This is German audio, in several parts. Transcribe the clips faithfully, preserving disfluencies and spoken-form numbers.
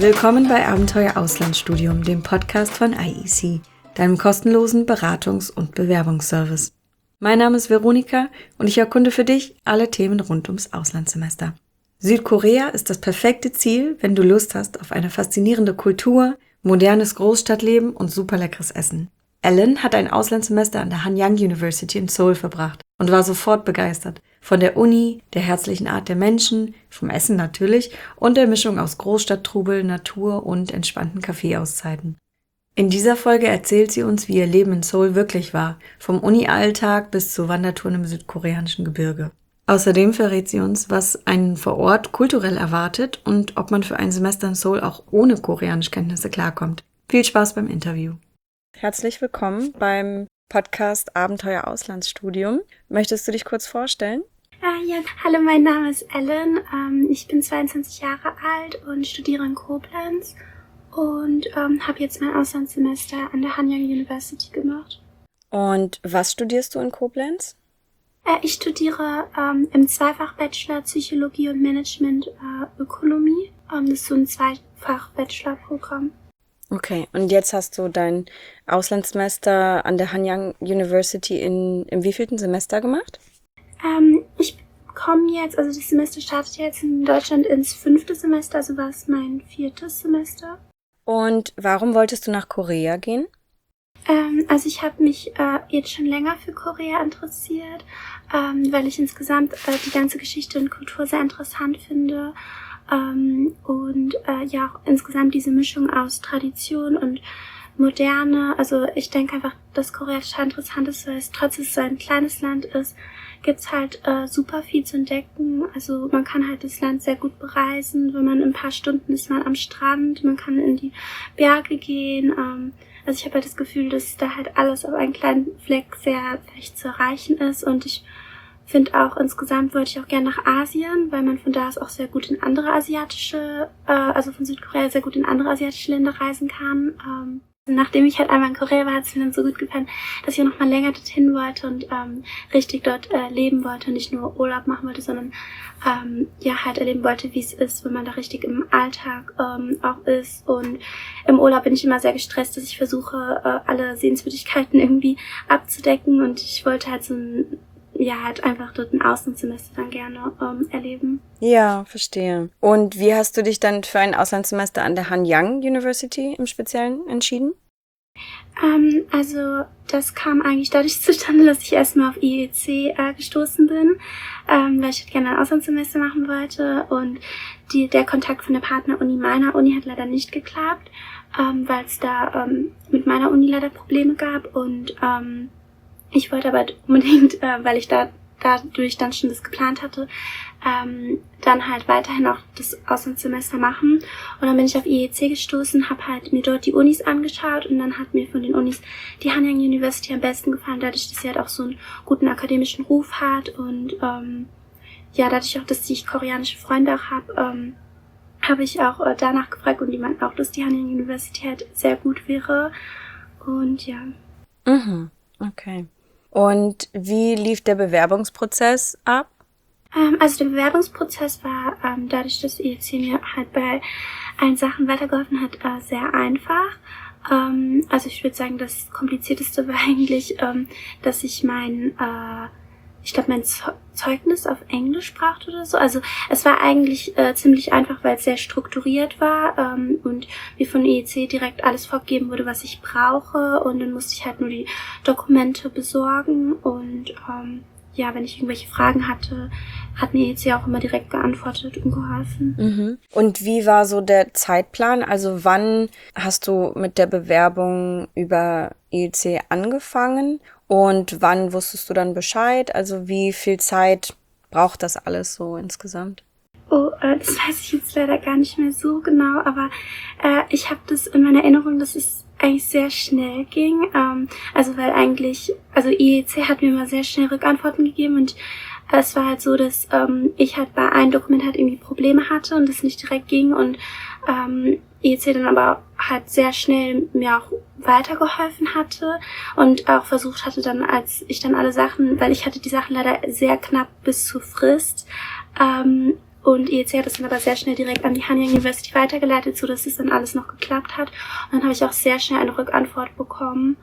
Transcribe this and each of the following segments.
Willkommen bei Abenteuer Auslandsstudium, dem Podcast von I E C, deinem kostenlosen Beratungs- und Bewerbungsservice. Mein Name ist Veronika und ich erkunde für dich alle Themen rund ums Auslandssemester. Südkorea ist das perfekte Ziel, wenn du Lust hast auf eine faszinierende Kultur, modernes Großstadtleben und super leckeres Essen. Ellen hat ein Auslandssemester an der Hanyang University in Seoul verbracht und war sofort begeistert. Von der Uni, der herzlichen Art der Menschen, vom Essen natürlich und der Mischung aus Großstadttrubel, Natur und entspannten Kaffeeauszeiten. In dieser Folge erzählt sie uns, wie ihr Leben in Seoul wirklich war, vom Uni-Alltag bis zu Wandertouren im südkoreanischen Gebirge. Außerdem verrät sie uns, was einen vor Ort kulturell erwartet und ob man für ein Semester in Seoul auch ohne Koreanischkenntnisse klarkommt. Viel Spaß beim Interview. Herzlich willkommen beim Podcast Abenteuer Auslandsstudium. Möchtest du dich kurz vorstellen? Äh, ja, hallo, mein Name ist Ellen. Ähm, ich bin zweiundzwanzig Jahre alt und studiere in Koblenz und ähm, habe jetzt mein Auslandssemester an der Hanyang University gemacht. Und was studierst du in Koblenz? Äh, ich studiere ähm, im Zweifach-Bachelor Psychologie und Management äh, Ökonomie. Ähm, das ist so ein Zweifach-Bachelor-Programm. Okay, und jetzt hast du dein Auslandssemester an der Hanyang University in, im wievielten Semester gemacht? Ähm, ich komme jetzt, also das Semester startet jetzt in Deutschland ins fünfte Semester, also war es mein viertes Semester. Und warum wolltest du nach Korea gehen? Ähm, also ich habe mich äh, jetzt schon länger für Korea interessiert, ähm, weil ich insgesamt äh, die ganze Geschichte und Kultur sehr interessant finde. Ähm, und äh, ja auch insgesamt diese Mischung aus Tradition und Moderne. Also ich denke einfach, dass Korea total interessant ist, weil es trotz dass es so ein kleines Land ist, gibt's halt äh, super viel zu entdecken. Also man kann halt das Land sehr gut bereisen. Wenn man in ein paar Stunden ist man am Strand, man kann in die Berge gehen. Ähm, also ich habe halt das Gefühl, dass da halt alles auf einen kleinen Fleck sehr leicht zu erreichen ist. Und ich finde auch, insgesamt wollte ich auch gerne nach Asien, weil man von da aus auch sehr gut in andere asiatische, äh, also von Südkorea sehr gut in andere asiatische Länder reisen kann. Ähm, nachdem ich halt einmal in Korea war, hat es mir dann so gut gefallen, dass ich auch noch mal länger dorthin wollte und ähm, richtig dort äh, leben wollte und nicht nur Urlaub machen wollte, sondern ähm, ja halt erleben wollte, wie es ist, wenn man da richtig im Alltag ähm, auch ist. Und im Urlaub bin ich immer sehr gestresst, dass ich versuche, äh, alle Sehenswürdigkeiten irgendwie abzudecken und ich wollte halt so ein ja, halt einfach dort ein Auslandssemester dann gerne ähm, erleben. Ja, verstehe. Und wie hast du dich dann für ein Auslandssemester an der Hanyang University im Speziellen entschieden? Ähm, also das kam eigentlich dadurch zustande, dass ich erstmal auf I E C äh, gestoßen bin, ähm, weil ich halt gerne ein Auslandssemester machen wollte und die, der Kontakt von der Partneruni meiner Uni hat leider nicht geklappt, ähm, weil es da ähm, mit meiner Uni leider Probleme gab und ähm, ich wollte aber unbedingt, äh, weil ich da dadurch dann schon das geplant hatte, ähm, dann halt weiterhin auch das Auslandssemester machen. Und dann bin ich auf I E C gestoßen, habe halt mir dort die Unis angeschaut und dann hat mir von den Unis die Hanyang University am besten gefallen, dadurch, dass sie halt auch so einen guten akademischen Ruf hat und ähm, ja, dadurch auch, dass ich koreanische Freunde auch habe, ähm, habe ich auch äh, danach gefragt und die meinten auch, dass die Hanyang University halt sehr gut wäre und ja. Mhm, okay. Und wie lief der Bewerbungsprozess ab? Ähm, also der Bewerbungsprozess war ähm, dadurch, dass I E C mir halt bei allen Sachen weitergeholfen hat, äh, sehr einfach. Ähm, also ich würde sagen, das Komplizierteste war eigentlich, ähm, dass ich mein, äh, ich glaube, mein Zeugnis auf Englisch brauchte oder so. Also es war eigentlich äh, ziemlich einfach, weil es sehr strukturiert war ähm, und mir von I E C direkt alles vorgegeben wurde, was ich brauche. Und dann musste ich halt nur die Dokumente besorgen. Und ähm, ja, wenn ich irgendwelche Fragen hatte, hat mir I E C auch immer direkt geantwortet und geholfen. Mhm. Und wie war so der Zeitplan? Also wann hast du mit der Bewerbung über I E C angefangen? Und wann wusstest du dann Bescheid? Also wie viel Zeit braucht das alles so insgesamt? Oh, äh, das weiß ich jetzt leider gar nicht mehr so genau, aber äh, ich habe das in meiner Erinnerung, dass es eigentlich sehr schnell ging. Ähm, also weil eigentlich, also I E C hat mir immer sehr schnell Rückantworten gegeben und äh, es war halt so, dass ähm, ich halt bei einem Dokument halt irgendwie Probleme hatte und das nicht direkt ging und ähm, I E C dann aber halt sehr schnell mir auch weitergeholfen hatte und auch versucht hatte dann, als ich dann alle Sachen, weil ich hatte die Sachen leider sehr knapp bis zur Frist, ähm, und I E C hat es dann aber sehr schnell direkt an die Hanyang University weitergeleitet, sodass es dann alles noch geklappt hat. Und dann habe ich auch sehr schnell eine Rückantwort bekommen.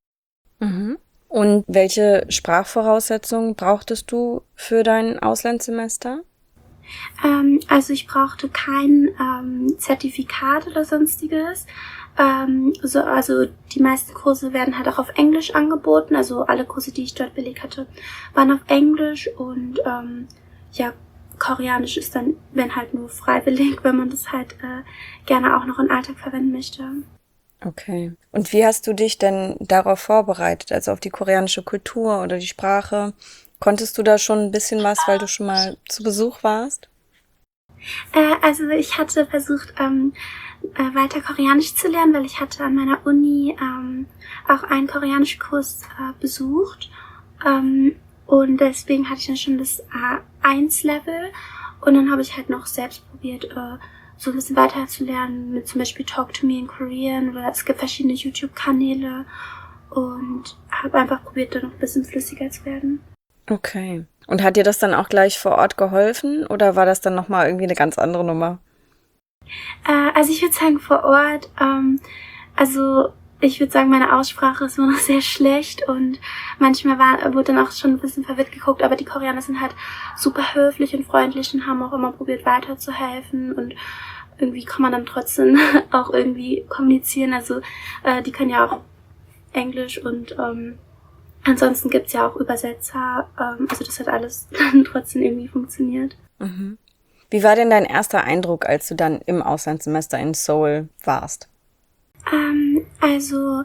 Mhm. Und welche Sprachvoraussetzungen brauchtest du für dein Auslandssemester? Ähm, also ich brauchte kein ähm, Zertifikat oder sonstiges. Ähm, so, also die meisten Kurse werden halt auch auf Englisch angeboten. Also alle Kurse, die ich dort belegt hatte, waren auf Englisch. Und ähm, ja, Koreanisch ist dann, wenn halt nur freiwillig, wenn man das halt äh, gerne auch noch im Alltag verwenden möchte. Okay. Und wie hast du dich denn darauf vorbereitet, also auf die koreanische Kultur oder die Sprache? Konntest du da schon ein bisschen was, weil du schon mal zu Besuch warst? Äh, also ich hatte versucht, ähm, äh, weiter Koreanisch zu lernen, weil ich hatte an meiner Uni ähm, auch einen Koreanischkurs äh, besucht. Ähm, und deswegen hatte ich dann schon das A eins Level. Und dann habe ich halt noch selbst probiert, äh, so ein bisschen weiter zu lernen, mit zum Beispiel Talk to Me in Korean, oder es gibt verschiedene YouTube-Kanäle, und habe einfach probiert, da noch ein bisschen flüssiger zu werden. Okay. Und hat dir das dann auch gleich vor Ort geholfen oder war das dann nochmal irgendwie eine ganz andere Nummer? Äh, also ich würde sagen vor Ort, ähm, also ich würde sagen, meine Aussprache ist immer noch sehr schlecht und manchmal war, wurde dann auch schon ein bisschen verwirrt geguckt, aber die Koreaner sind halt super höflich und freundlich und haben auch immer probiert weiterzuhelfen, und irgendwie kann man dann trotzdem auch irgendwie kommunizieren. Also äh, die können ja auch Englisch, und ähm, ansonsten gibt's ja auch Übersetzer. Ähm, also das hat alles dann trotzdem irgendwie funktioniert. Mhm. Wie war denn dein erster Eindruck, als du dann im Auslandssemester in Seoul warst? Ähm, also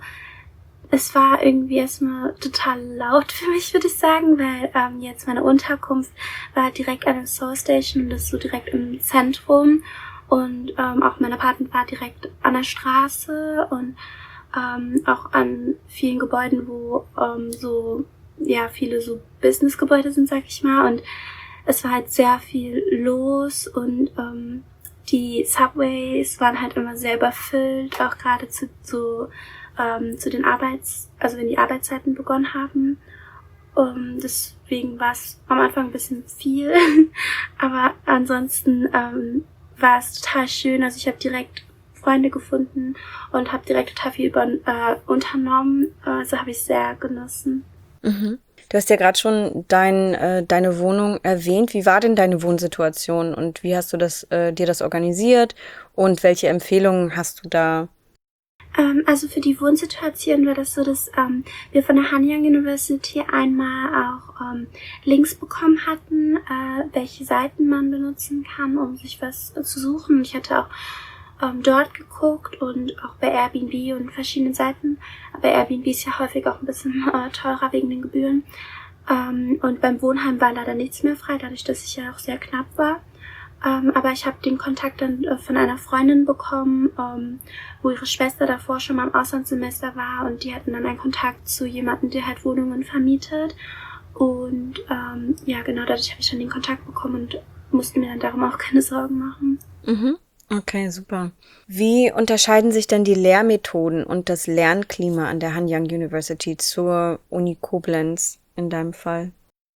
es war irgendwie erstmal total laut für mich, würde ich sagen, weil ähm, jetzt meine Unterkunft war direkt an der Seoul Station, und das ist so direkt im Zentrum, und ähm, auch mein Apartment war direkt an der Straße und ähm, auch an vielen Gebäuden, wo ähm, so ja viele so Businessgebäude sind, sag ich mal, und es war halt sehr viel los, und ähm, die Subways waren halt immer sehr überfüllt, auch gerade zu, zu, ähm, zu den Arbeits-, also wenn die Arbeitszeiten begonnen haben. Um, deswegen war es am Anfang ein bisschen viel, aber ansonsten ähm, war es total schön. Also ich habe direkt Freunde gefunden und habe direkt total viel über, äh, unternommen. Also habe ich sehr genossen. Mhm. Du hast ja gerade schon dein, äh, deine Wohnung erwähnt. Wie war denn deine Wohnsituation und wie hast du das, äh, dir das organisiert und welche Empfehlungen hast du da? Ähm, also für die Wohnsituation war das so, dass ähm, wir von der Hanyang University einmal auch ähm, Links bekommen hatten, äh, welche Seiten man benutzen kann, um sich was äh, zu suchen. Ich hatte auch ähm, dort geguckt und auch bei Airbnb und verschiedenen Seiten. Aber Airbnb ist ja häufig auch ein bisschen äh, teurer wegen den Gebühren. Ähm, und beim Wohnheim war leider nichts mehr frei, dadurch, dass ich ja auch sehr knapp war. Ähm, aber ich habe den Kontakt dann äh, von einer Freundin bekommen, ähm, wo ihre Schwester davor schon mal im Auslandssemester war, und die hatten dann einen Kontakt zu jemandem, der halt Wohnungen vermietet. Und ähm, ja, genau, dadurch habe ich dann den Kontakt bekommen und musste mir dann darum auch keine Sorgen machen. Mhm. Okay, super. Wie unterscheiden sich denn die Lehrmethoden und das Lernklima an der Hanyang University zur Uni Koblenz in deinem Fall?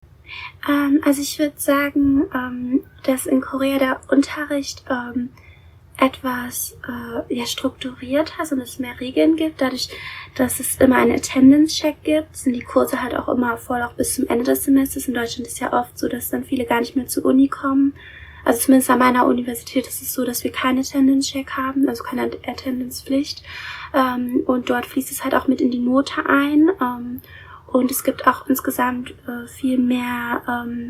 Ähm, also ich würde sagen, ähm, dass in Korea der Unterricht ähm, etwas äh, ja, strukturierter ist und es mehr Regeln gibt. Dadurch, dass es immer einen Attendance-Check gibt, sind die Kurse halt auch immer voll, auch bis zum Ende des Semesters. In Deutschland ist ja oft so, dass dann viele gar nicht mehr zur Uni kommen. Also zumindest an meiner Universität ist es so, dass wir keinen Attendance-Check haben, also keine Attendance-Pflicht. Ähm, und dort fließt es halt auch mit in die Note ein. Ähm, und es gibt auch insgesamt äh, viel mehr ähm,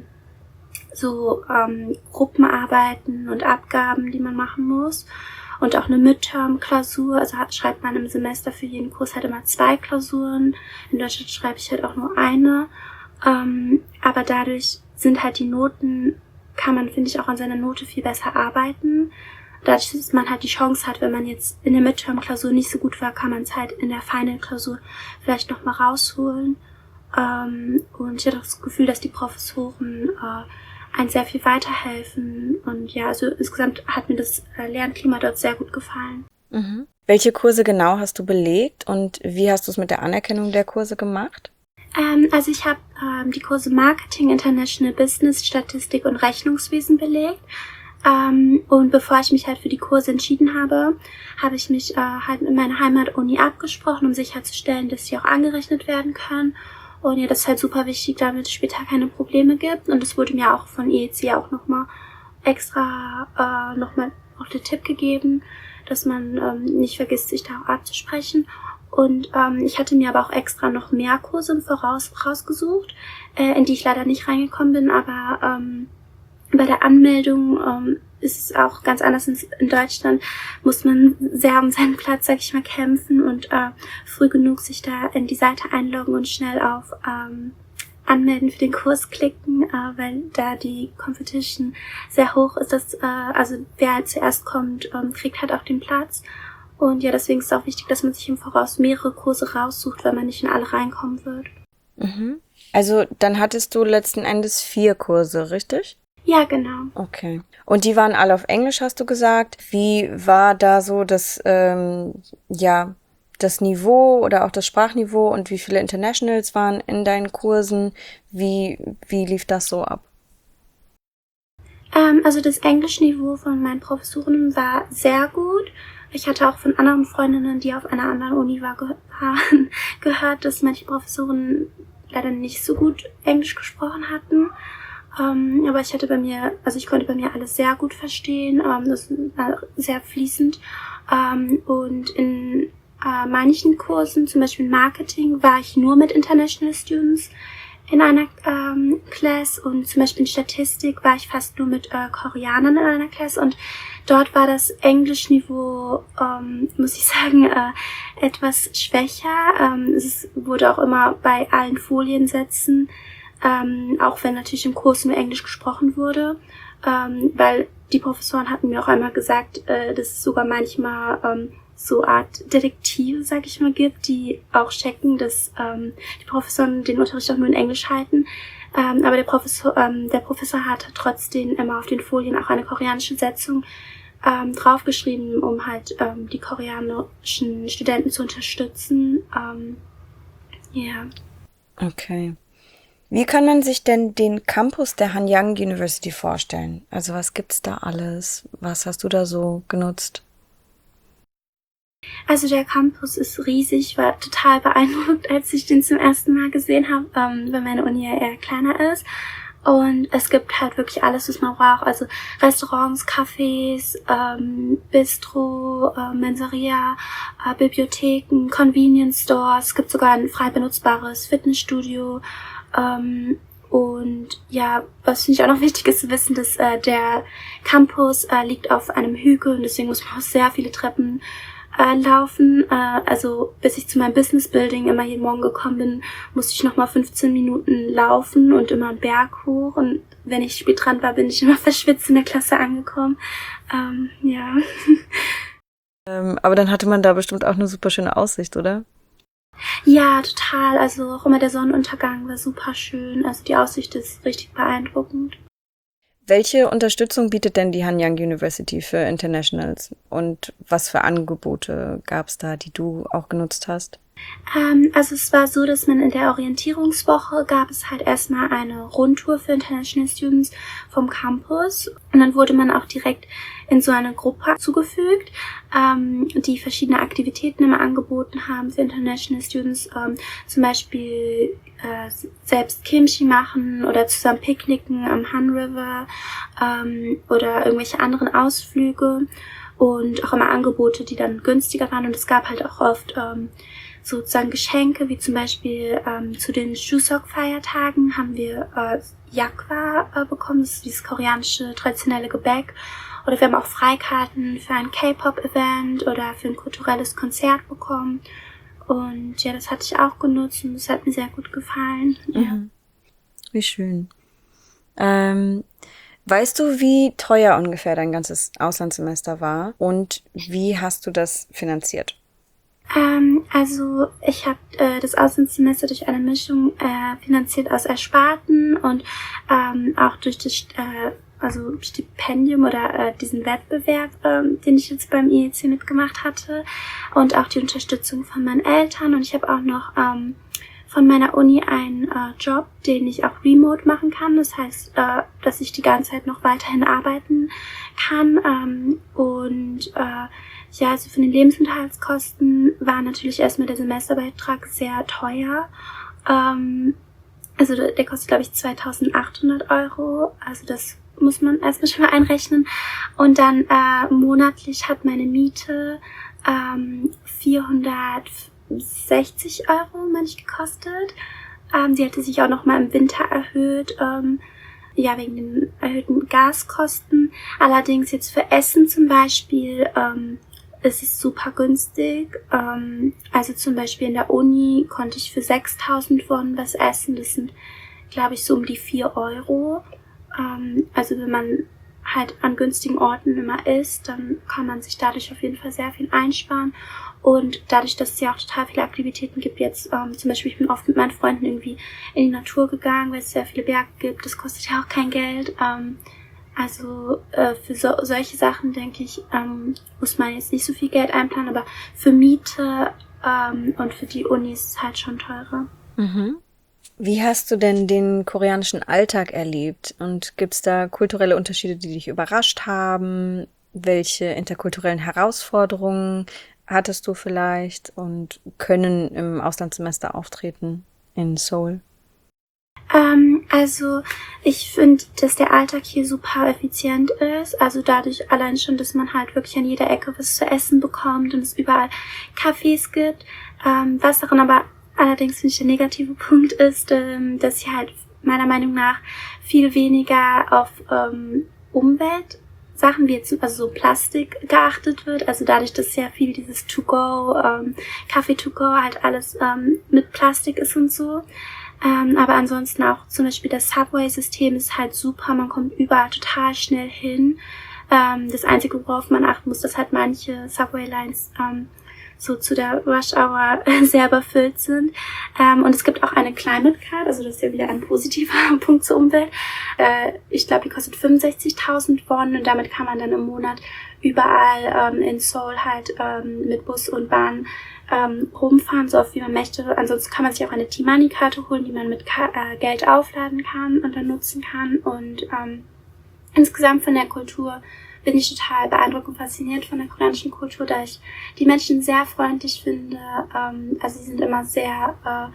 so ähm, Gruppenarbeiten und Abgaben, die man machen muss. Und auch eine Midterm-Klausur. Also hat, schreibt man im Semester für jeden Kurs halt immer zwei Klausuren. In Deutschland schreibe ich halt auch nur eine. Ähm, aber dadurch sind halt die Noten, kann man, finde ich, auch an seiner Note viel besser arbeiten. Dadurch, dass man halt die Chance hat, wenn man jetzt in der Midterm-Klausur nicht so gut war, kann man es halt in der Final-Klausur vielleicht nochmal rausholen. Ähm, und ich hatte auch das Gefühl, dass die Professoren äh, einen sehr viel weiterhelfen. Und ja, also insgesamt hat mir das äh, Lernklima dort sehr gut gefallen. Mhm. Welche Kurse genau hast du belegt und wie hast du es mit der Anerkennung der Kurse gemacht? Ähm, also ich habe ähm, die Kurse Marketing, International Business, Statistik und Rechnungswesen belegt. Ähm, und bevor ich mich halt für die Kurse entschieden habe, habe ich mich äh, halt mit meiner Heimatuni abgesprochen, um sicherzustellen, dass die auch angerechnet werden können. Und ja, das ist halt super wichtig, damit es später keine Probleme gibt. Und es wurde mir auch von I E C auch nochmal extra äh, nochmal auch der Tipp gegeben, dass man ähm, nicht vergisst, sich da auch abzusprechen. Und ähm, ich hatte mir aber auch extra noch mehr Kurse im Voraus rausgesucht, äh, in die ich leider nicht reingekommen bin. Aber ähm, bei der Anmeldung ähm, ist es auch ganz anders. In, in Deutschland muss man sehr um seinen Platz, sag ich mal, kämpfen und äh, früh genug sich da in die Seite einloggen und schnell auf ähm, Anmelden für den Kurs klicken, äh, weil da die Competition sehr hoch ist. Dass, äh, also wer halt zuerst kommt, ähm, kriegt halt auch den Platz. Und ja, deswegen ist es auch wichtig, dass man sich im Voraus mehrere Kurse raussucht, weil man nicht in alle reinkommen wird. Mhm. Also dann hattest du letzten Endes vier Kurse, richtig? Ja, genau. Okay. Und die waren alle auf Englisch, hast du gesagt. Wie war da so das, ähm, ja, das Niveau oder auch das Sprachniveau und wie viele Internationals waren in deinen Kursen? Wie, wie lief das so ab? Ähm, also das Englischniveau von meinen Professorinnen war sehr gut. Ich hatte auch von anderen Freundinnen, die auf einer anderen Uni war, ge- waren, gehört, dass manche Professorinnen leider nicht so gut Englisch gesprochen hatten. Ähm, aber ich hatte bei mir, also ich konnte bei mir alles sehr gut verstehen. Ähm, das war sehr fließend. Ähm, und in äh, manchen Kursen, zum Beispiel Marketing, war ich nur mit International Students in einer ähm, Class, und zum Beispiel in Statistik war ich fast nur mit äh, Koreanern in einer Class, und dort war das Englischniveau, ähm, muss ich sagen, äh, etwas schwächer. Ähm, es wurde auch immer bei allen Foliensätzen, ähm, auch wenn natürlich im Kurs nur Englisch gesprochen wurde, ähm, weil die Professoren hatten mir auch einmal gesagt, äh, dass es sogar manchmal ähm, so Art Detektive, sag ich mal, gibt, die auch checken, dass ähm, die Professoren den Unterricht auch nur in Englisch halten. Ähm, aber der Professor, ähm, der Professor hatte trotzdem immer auf den Folien auch eine koreanische Setzung ähm, draufgeschrieben, um halt ähm, die koreanischen Studenten zu unterstützen. Ähm, ja. Okay. Wie kann man sich denn den Campus der Hanyang University vorstellen? Also was gibt's da alles? Was hast du da so genutzt? Also der Campus ist riesig. Ich war total beeindruckt, als ich den zum ersten Mal gesehen habe, ähm, weil meine Uni ja eher kleiner ist. Und es gibt halt wirklich alles, was man braucht. Also Restaurants, Cafés, ähm, Bistro, äh, Mensaria, äh, Bibliotheken, Convenience Stores. Es gibt sogar ein frei benutzbares Fitnessstudio. Ähm, und ja, was finde ich auch noch wichtig ist zu wissen, dass äh, der Campus äh, liegt auf einem Hügel, und deswegen muss man auch sehr viele Treppen äh, laufen. Äh, also bis ich zu meinem Business Building immer jeden Morgen gekommen bin, musste ich nochmal fünfzehn Minuten laufen und immer einen Berg hoch. Und wenn ich spät dran war, bin ich immer verschwitzt in der Klasse angekommen. Ähm, ja. Ähm, aber dann hatte man da bestimmt auch eine super schöne Aussicht, oder? Ja, total. Also auch immer der Sonnenuntergang war super schön. Also die Aussicht ist richtig beeindruckend. Welche Unterstützung bietet denn die Hanyang University für Internationals? Und was für Angebote gab es da, die du auch genutzt hast? Ähm, also es war so, dass man in der Orientierungswoche gab es halt erstmal eine Rundtour für International Students vom Campus, und dann wurde man auch direkt in so eine Gruppe zugefügt, ähm, die verschiedene Aktivitäten immer angeboten haben für International Students, ähm, zum Beispiel äh, selbst Kimchi machen oder zusammen picknicken am Han River ähm, oder irgendwelche anderen Ausflüge, und auch immer Angebote, die dann günstiger waren, und es gab halt auch oft ähm, sozusagen Geschenke, wie zum Beispiel ähm, zu den Chuseok-Feiertagen haben wir äh, Yakwa äh, bekommen, das ist dieses koreanische traditionelle Gebäck. Oder wir haben auch Freikarten für ein K-Pop-Event oder für ein kulturelles Konzert bekommen. Und ja, das hatte ich auch genutzt, und das hat mir sehr gut gefallen. Ja. Mhm. Wie schön. Ähm, weißt du, wie teuer ungefähr dein ganzes Auslandssemester war und wie hast du das finanziert? Ähm, also ich habe äh, das Auslandssemester durch eine Mischung äh, finanziert aus Ersparten und ähm, auch durch das äh, also Stipendium oder äh, diesen Wettbewerb, ähm, den ich jetzt beim I E C mitgemacht hatte, und auch die Unterstützung von meinen Eltern. Und ich habe auch noch ähm, von meiner Uni einen äh, Job, den ich auch remote machen kann. Das heißt, äh, dass ich die ganze Zeit noch weiterhin arbeiten kann. Ähm, und äh, ja, also für den Lebensunterhaltskosten war natürlich erstmal der Semesterbeitrag sehr teuer. Ähm, also der, der kostet, glaube ich, zweitausendachthundert Euro. Also das muss man erstmal schon mal einrechnen. Und dann äh, monatlich hat meine Miete ähm, vierhundertsechzig Euro, meine ich, gekostet. Ähm, sie hatte sich auch noch mal im Winter erhöht, ähm, ja, wegen den erhöhten Gaskosten. Allerdings jetzt für Essen zum Beispiel ähm, ist es super günstig. Ähm, also zum Beispiel in der Uni konnte ich für sechstausend Won was essen. Das sind, glaube ich, so um die vier Euro. Ähm, also wenn man halt an günstigen Orten immer isst, dann kann man sich dadurch auf jeden Fall sehr viel einsparen. Und dadurch, dass es ja auch total viele Aktivitäten gibt, jetzt ähm, zum Beispiel, ich bin oft mit meinen Freunden irgendwie in die Natur gegangen, weil es sehr viele Berge gibt, das kostet ja auch kein Geld. Ähm, also äh, für so, solche Sachen, denke ich, ähm, muss man jetzt nicht so viel Geld einplanen, aber für Miete ähm, und für die Uni ist es halt schon teurer. Mhm. Wie hast du denn den koreanischen Alltag erlebt? Und gibt es da kulturelle Unterschiede, die dich überrascht haben? Welche interkulturellen Herausforderungen hattest du vielleicht und können im Auslandssemester auftreten in Seoul? Ähm, also ich finde, dass der Alltag hier super effizient ist. Also dadurch allein schon, dass man halt wirklich an jeder Ecke was zu essen bekommt und es überall Cafés gibt. Ähm, was daran aber allerdings, finde ich, der negative Punkt ist, ähm, dass hier halt meiner Meinung nach viel weniger auf ähm, Umweltsachen wie jetzt also so Plastik geachtet wird. Also dadurch, dass ja viel dieses To-Go, ähm, Kaffee To-Go halt alles ähm, mit Plastik ist und so. Ähm, aber ansonsten auch zum Beispiel das Subway-System ist halt super. Man kommt überall total schnell hin. Ähm, das Einzige, worauf man achten muss, dass halt manche Subway-Lines ähm, so zu der Rush-Hour sehr überfüllt sind. Ähm, und es gibt auch eine Climate Card, also das ist ja wieder ein positiver Punkt zur Umwelt. Äh, ich glaube, die kostet fünfundsechzigtausend Won und damit kann man dann im Monat überall ähm, in Seoul halt ähm, mit Bus und Bahn ähm, rumfahren, so oft wie man möchte. Ansonsten kann man sich auch eine T-Money-Karte holen, die man mit Ka- äh, Geld aufladen kann und dann nutzen kann. Und ähm, insgesamt von der Kultur bin ich total beeindruckt und fasziniert von der koreanischen Kultur, da ich die Menschen sehr freundlich finde. Ähm, also sie sind immer sehr äh,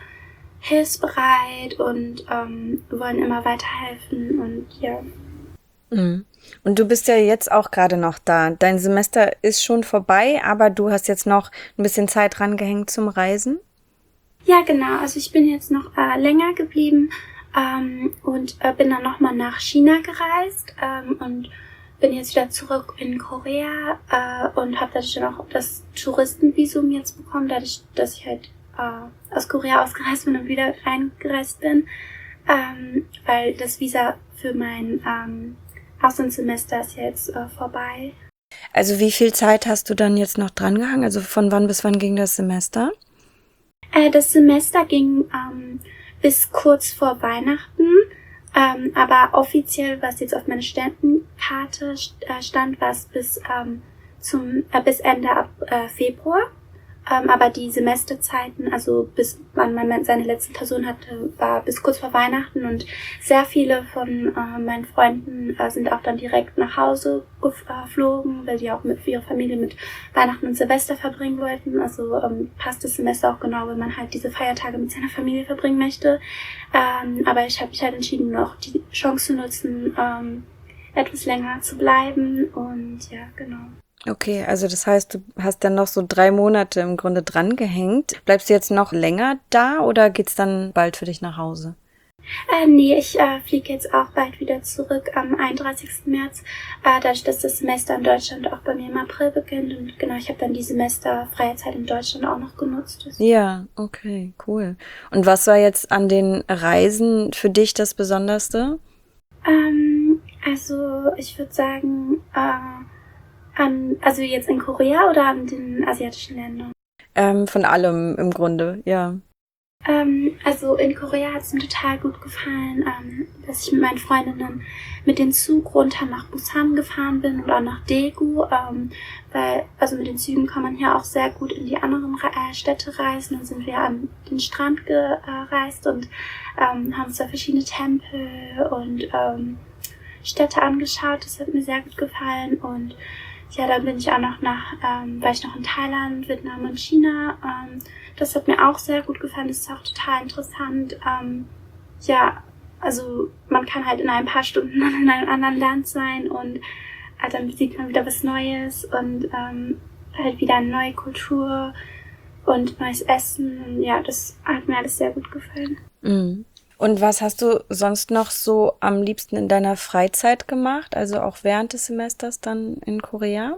hilfsbereit und ähm, wollen immer weiterhelfen und ja. Mhm. Und du bist ja jetzt auch gerade noch da. Dein Semester ist schon vorbei, aber du hast jetzt noch ein bisschen Zeit dran gehängt zum Reisen? Ja, genau. Also ich bin jetzt noch äh, länger geblieben ähm, und äh, bin dann nochmal nach China gereist ähm, und bin jetzt wieder zurück in Korea äh, und habe dadurch dann auch das Touristenvisum jetzt bekommen, dadurch, dass ich halt äh, aus Korea ausgereist bin und wieder reingereist bin, ähm, weil das Visa für mein ähm, Auslandssemester ist jetzt äh, vorbei. Also wie viel Zeit hast du dann jetzt noch dran gehangen? Also von wann bis wann ging das Semester? Äh, das Semester ging ähm, bis kurz vor Weihnachten. Ähm, aber offiziell, was jetzt auf meiner Studentenkarte äh, stand, war es bis, ähm, zum, äh, bis Ende ab äh, Februar. Ähm, aber die Semesterzeiten, also bis wann man seine letzte Person hatte, war bis kurz vor Weihnachten. Und sehr viele von äh, meinen Freunden äh, sind auch dann direkt nach Hause geflogen, weil die auch mit für ihre Familie mit Weihnachten und Silvester verbringen wollten. Also ähm, passt das Semester auch genau, wenn man halt diese Feiertage mit seiner Familie verbringen möchte. Ähm, aber ich habe mich halt entschieden, noch die Chance zu nutzen, ähm, etwas länger zu bleiben. Und ja, genau. Okay, also das heißt, du hast dann noch so drei Monate im Grunde dran gehängt. Bleibst du jetzt noch länger da oder geht's dann bald für dich nach Hause? Äh, nee, ich äh, fliege jetzt auch bald wieder zurück am einunddreißigsten März, äh, dadurch, dass das Semester in Deutschland auch bei mir im April beginnt. Und genau, ich habe dann die Semesterfreie Zeit in Deutschland auch noch genutzt. Ja, okay, cool. Und was war jetzt an den Reisen für dich das Besonderste? Ähm, also ich würde sagen, äh, an, also jetzt in Korea oder an den asiatischen Ländern? Ähm, von allem im Grunde, ja. Ähm, also in Korea hat es mir total gut gefallen, ähm, dass ich mit meinen Freundinnen mit dem Zug runter nach Busan gefahren bin und auch nach Daegu, ähm, weil, also mit den Zügen kann man hier auch sehr gut in die anderen äh, Städte reisen. Dann sind wir an den Strand gereist und ähm, haben uns da verschiedene Tempel und ähm, Städte angeschaut. Das hat mir sehr gut gefallen. Und ja, dann bin ich auch noch nach, ähm, war ich noch in Thailand, Vietnam und China. Ähm, das hat mir auch sehr gut gefallen. Das ist auch total interessant. Ähm, ja, also man kann halt in ein paar Stunden in einem anderen Land sein und äh, dann sieht man wieder was Neues und ähm, halt wieder eine neue Kultur und neues Essen. Und ja, das hat mir alles sehr gut gefallen. Mhm. Und was hast du sonst noch so am liebsten in deiner Freizeit gemacht? Also auch während des Semesters dann in Korea?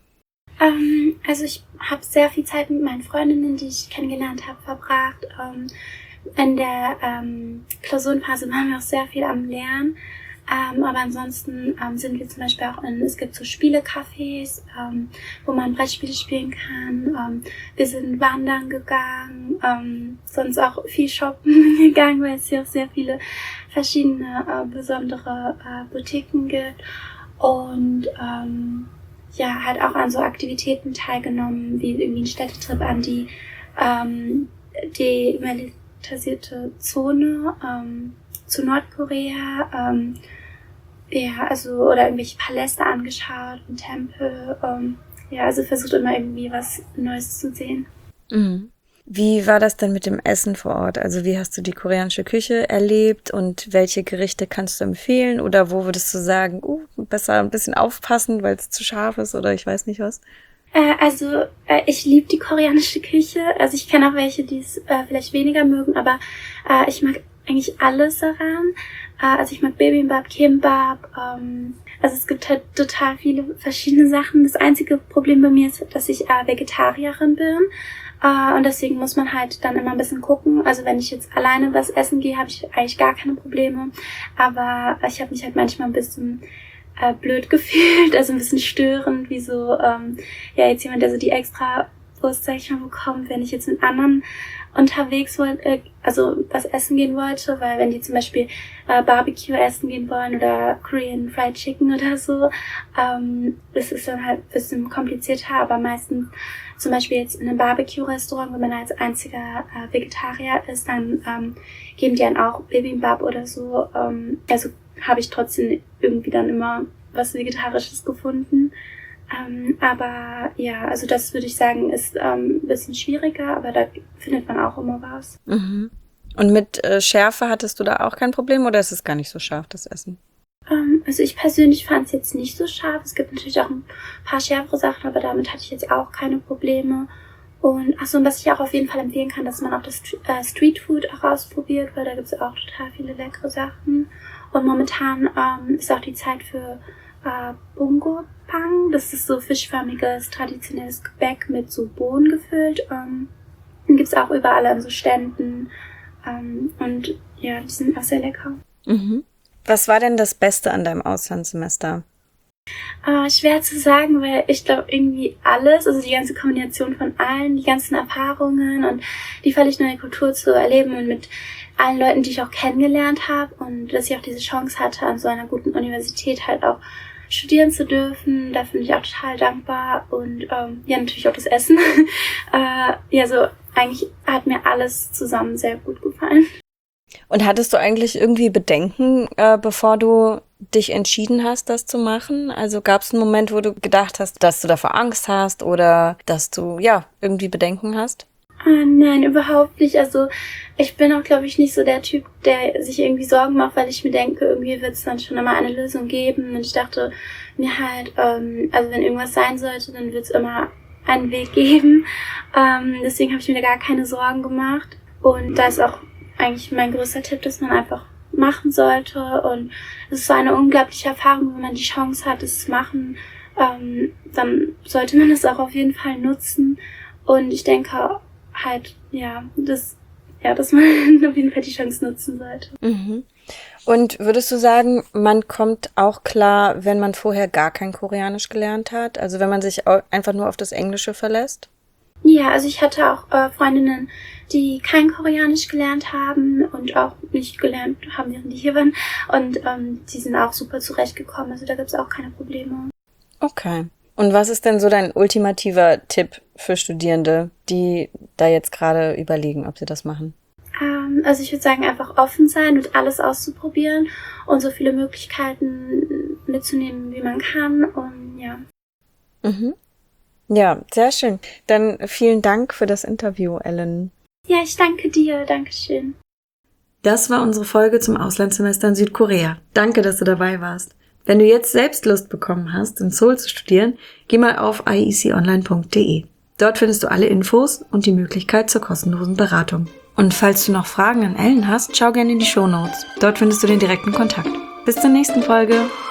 Ähm, also ich habe sehr viel Zeit mit meinen Freundinnen, die ich kennengelernt habe, verbracht. Ähm, in der ähm, Klausurenphase waren wir auch sehr viel am Lernen. Ähm, aber ansonsten ähm, sind wir zum Beispiel auch in, es gibt so Spielecafés, ähm, wo man Brettspiele spielen kann. Ähm, wir sind wandern gegangen, ähm, sonst auch viel shoppen gegangen, weil es hier auch sehr viele verschiedene äh, besondere äh, Boutiquen gibt. Und ähm, ja, halt auch an so Aktivitäten teilgenommen, wie irgendwie ein Städtetrip an die ähm, demilitarisierte Zone ähm, zu Nordkorea. Ähm, ja, also, oder irgendwelche Paläste angeschaut, einen Tempel. Ähm, ja, also versucht immer irgendwie was Neues zu sehen. Mhm. Wie war das denn mit dem Essen vor Ort? Also wie hast du die koreanische Küche erlebt und welche Gerichte kannst du empfehlen? Oder wo würdest du sagen, uh, besser ein bisschen aufpassen, weil es zu scharf ist oder ich weiß nicht was? Äh, also äh, ich liebe die koreanische Küche. Also ich kenne auch welche, die es äh, vielleicht weniger mögen, aber äh, ich mag eigentlich alles daran. Äh, also ich mag Bibimbap, Kimbap. Ähm, also es gibt halt total viele verschiedene Sachen. Das einzige Problem bei mir ist, dass ich äh, Vegetarierin bin. Uh, und deswegen muss man halt dann immer ein bisschen gucken. Also wenn ich jetzt alleine was essen gehe, habe ich eigentlich gar keine Probleme. Aber ich habe mich halt manchmal ein bisschen äh, blöd gefühlt, also ein bisschen störend, wie so, ähm, ja, jetzt jemand, der so die extra Wurst, sag ich mal, bekommt, wenn ich jetzt mit anderen unterwegs wollte, äh, also was essen gehen wollte, weil wenn die zum Beispiel äh, Barbecue essen gehen wollen oder Korean Fried Chicken oder so, ähm, das ist dann halt ein bisschen komplizierter, aber meistens zum Beispiel jetzt in einem Barbecue-Restaurant, wenn man als einziger äh, Vegetarier ist, dann ähm, geben die einen auch Bibimbap oder so. Ähm, also habe ich trotzdem irgendwie dann immer was Vegetarisches gefunden. Ähm, aber ja, also das würde ich sagen, ist ähm, ein bisschen schwieriger, aber da findet man auch immer was. Mhm. Und mit äh, Schärfe hattest du da auch kein Problem oder ist es gar nicht so scharf, das Essen? Ähm, also ich persönlich fand es jetzt nicht so scharf. Es gibt natürlich auch ein paar schärfere Sachen, aber damit hatte ich jetzt auch keine Probleme. Und achso, und was ich auch auf jeden Fall empfehlen kann, dass man auch das äh, Streetfood auch ausprobiert, weil da gibt es auch total viele leckere Sachen. Und momentan ähm, ist auch die Zeit für äh, Bungo-Pang. Das ist so fischförmiges, traditionelles Gebäck mit so Bohnen gefüllt. Ähm, den gibt's auch überall an so Ständen. Ähm, und ja, die sind auch sehr lecker. Mhm. Was war denn das Beste an deinem Auslandssemester? Äh, schwer zu sagen, weil ich glaube irgendwie alles, also die ganze Kombination von allen, die ganzen Erfahrungen und die völlig neue Kultur zu erleben und mit allen Leuten, die ich auch kennengelernt habe und dass ich auch diese Chance hatte, an so einer guten Universität halt auch studieren zu dürfen. Da bin ich auch total dankbar und ähm, ja, natürlich auch das Essen. äh, ja, so eigentlich hat mir alles zusammen sehr gut gefallen. Und hattest du eigentlich irgendwie Bedenken, äh, bevor du dich entschieden hast, das zu machen? Also gab es einen Moment, wo du gedacht hast, dass du davor Angst hast oder dass du, ja, irgendwie Bedenken hast? Ah, nein, überhaupt nicht. Also ich bin auch, glaube ich, nicht so der Typ, der sich irgendwie Sorgen macht, weil ich mir denke, irgendwie wird es dann schon immer eine Lösung geben. Und ich dachte mir halt, ähm, also wenn irgendwas sein sollte, dann wird es immer einen Weg geben. Ähm, deswegen habe ich mir da gar keine Sorgen gemacht. Und da ist auch eigentlich mein größter Tipp, dass man einfach machen sollte. Und es ist so eine unglaubliche Erfahrung, wenn man die Chance hat, es zu machen, ähm, dann sollte man es auch auf jeden Fall nutzen. Und ich denke halt, ja, dass, ja, dass man auf jeden Fall die Chance nutzen sollte. Mhm. Und würdest du sagen, man kommt auch klar, wenn man vorher gar kein Koreanisch gelernt hat? Also wenn man sich einfach nur auf das Englische verlässt? Ja, also ich hatte auch äh, Freundinnen, die kein Koreanisch gelernt haben und auch nicht gelernt haben, während die hier waren. Und ähm, die sind auch super zurechtgekommen. Also da gibt's auch keine Probleme. Okay. Und was ist denn so dein ultimativer Tipp für Studierende, die da jetzt gerade überlegen, ob sie das machen? Ähm, also ich würde sagen, einfach offen sein und alles auszuprobieren und so viele Möglichkeiten mitzunehmen, wie man kann. Und ja. Mhm. Ja, sehr schön. Dann vielen Dank für das Interview, Ellen. Ja, ich danke dir. Dankeschön. Das war unsere Folge zum Auslandssemester in Südkorea. Danke, dass du dabei warst. Wenn du jetzt selbst Lust bekommen hast, in Seoul zu studieren, geh mal auf i e c online punkt d e. Dort findest du alle Infos und die Möglichkeit zur kostenlosen Beratung. Und falls du noch Fragen an Ellen hast, schau gerne in die Shownotes. Dort findest du den direkten Kontakt. Bis zur nächsten Folge.